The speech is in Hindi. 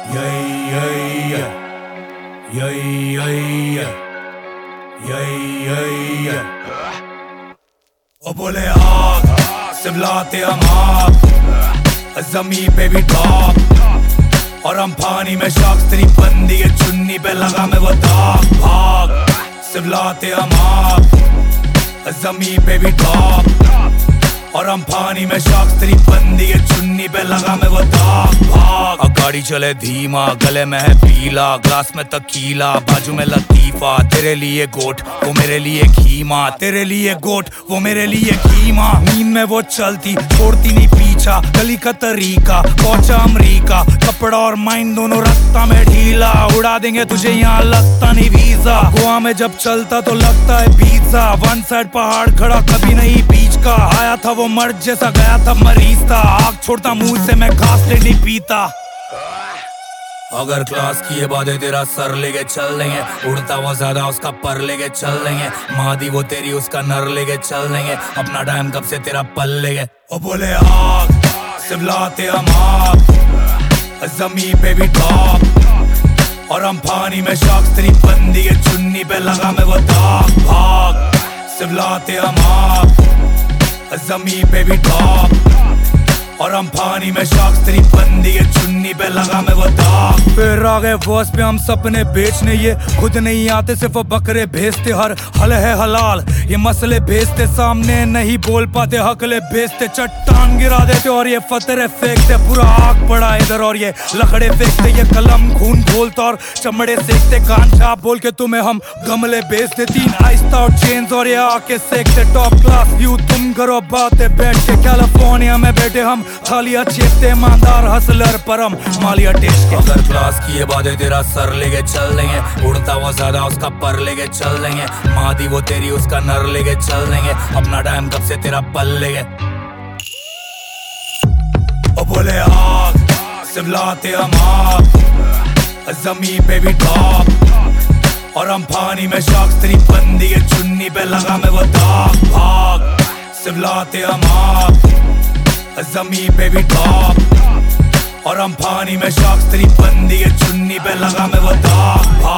ओ बोले आग सिवलाते हम आग, ज़मीन पे भी टॉप और हम पानी में शख्स, तेरी बंदी के चुन्नी पे लगा मैं वो दाग। भाग सिवलाते हम आग, ज़मीन पे भी टॉप और हम पानी में शख्स, तेरी बंदी के चुन्नी पे लगा मैं वो दाग। भाग गाड़ी चले धीमा, गले में है पीला, ग्लास में तकीला, बाजू में लतीफा, तेरे लिए गोट वो मेरे लिए खीमा, तेरे लिए गोट वो मेरे लिए खीमा। नींद में वो चलती छोड़ती नहीं पीछा, गली का तरीका पहुंचा अमरीका, कपड़ा और माइंड दोनों रास्ता में ढीला, उड़ा देंगे तुझे यहाँ लगता नहीं वीजा। गोवा में जब चलता तो लगता है पिज्जा, वन साइड पहाड़ खड़ा कभी नहीं बीच का, आया था वो मर्द जैसा गया था मरीज था, आग छोड़ता मुंह से मैं घास नहीं पीता। अगर क्लास की ये बातें तेरा सर लेके चल लेंगे, उड़ता वो ज्यादा उसका पर लेके चल लेंगे, मादी वो तेरी उसका नर लेके चल लेंगे, अपना टाइम कब से तेरा पल लेंगे। ओ बोले आग सिवलाते हम आग, ज़मीन पे भी टॉप और हम पानी में शख्स, तेरी बंदी के चुन्नी पे लगा मैं वो दाग। भाग सिवलाते हम आग, ज़मीन पे भी टॉप और हम पानी में शख्स, तेरी बंदी के चुन्नी पे लगा मैं वो दाग। फिर आ गए बॉस पे हम सपने बेचने, ये खुद नहीं आते सिर्फ वो बकरे भेजते, हर हल है हलाल ये मसले भेजते, सामने नहीं बोल पाते हकले भेजते, चट्टान गिरा देते और ये फतरे फेंकते, पूरा आग पड़ा इधर और ये लकड़े फेंकते, ये कलम खून खोलता और चमड़े सेकते, कान छाप बोल के तुम्हें हम गमले बेचते, 3 आहिस्ता और चेन्स और ये आके सेकते, टॉप क्लास व्यू तुम करो बातें बैठ के, कैलिफोर्निया में बैठे हम थालियां चेपते, ईमानदार हसलर परम मालिया टेस्ट के। अगर क्लास की ये बातें तेरा सर लेके चल लेंगे, उड़ता वो ज्यादा उसका पर लेके चल लेंगे, मादी वो तेरी उसका नर लेके चल लेंगे, अपना टाइम कब से तेरा पल लेंगे। ओ बोले आग सिवलाते हम आग, ज़मीन पे भी टॉप और हम पानी में शख्स, तेरी बंदी के चुन्नी पे लगा मैं वो दाग। भाग सिवलाते हम आग, ज़मीन पे भी टॉप और हम पानी में शख्स, तेरी बंदी के चुन्नी पे लगा मैं वो दाग।